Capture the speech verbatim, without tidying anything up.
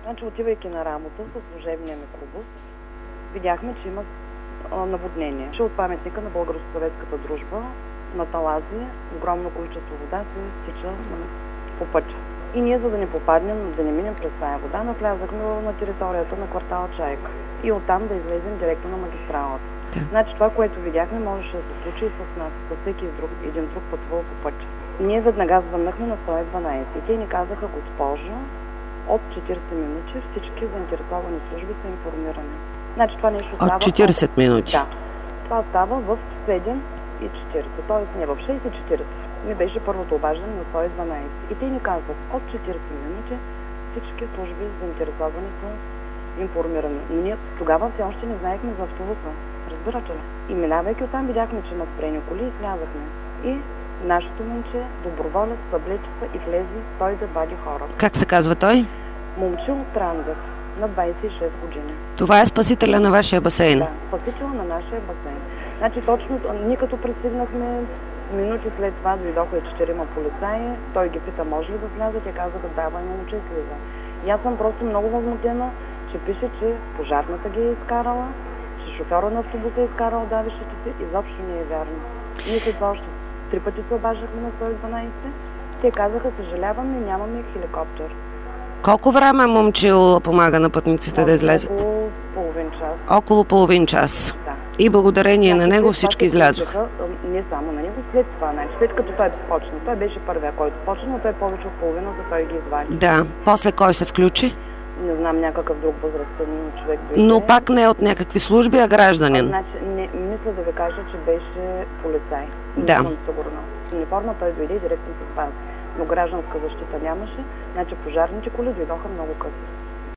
Значи, отивайки на работа със служебния микробус, видяхме, че има а, наводнение. Че от паметника на Българо-съветската дружба на талази огромно количество вода се стича по пътя. И ние, за да не попаднем, да не минем през тази вода, навлязахме на територията на квартал Чайка. И оттам да излезем директно на магистралата. Да. Значи това, което видяхме, можеше да се случи и с нас, с всеки друг, един друг пътувал по пътя. Ние веднага звъннахме на сто и дванадесет и те ни казаха: госпожо, от четиридесет минути всички заинтересовани служби са информирани. Значи това нещо става... От четиридесет минути? Да. Това става в седем и четиридесет, т.е. не в шест и четиридесет. Ми беше първото обаждане на сто и дванадесет. И те ни казват: от четиридесет минути всички служби заинтересовани са информирани. Но ние тогава все още не знаехме за автобуса. Разбирате ли? И минавайки оттам видяхме, че има спрени коли и слязахме. И нашето момче, доброволец, съблечеца и влезе той да вади хора. Как се казва той? Момчил Транзев, на двадесет и шест години. Това е спасителя на вашия басейн? Да, спасителя на нашия басейн. Значи точно, ние като пристигнахме, минути след това дойдоха и четирима полицаи. Той ги пита: може ли да влязат? Те казаха: да, бе, момче, слиза. И аз съм просто много възмутена, че пише, че пожарната ги е изкарала, че шофьора на автобуса е изкарал давището си. Изобщо не е вярно. Ние след това още три пъти се обаждахме на сто и дванадесет. Те казаха: съжаляваме, нямаме хеликоптер. Колко време момчил помага на пътниците Около да излезат? Около половин час. Около половин час. Да. И благодарение Да, на него след всички това се излязоха. включиха, не само на него, след това, значи, след като той почна. Той беше първия, който почна, но той повече от половината той ги извади. Да. После кой се включи? Не знам, някакъв друг възрастен човек дойде. Но пак не от някакви служби, а гражданин. Значи, не, мисля да ви кажа, че беше полицай. Да. Не съм сигурна. С униформа той дойде директно с вас. Но гражданска защита нямаше. Значи пожарните коли дойдоха много късно.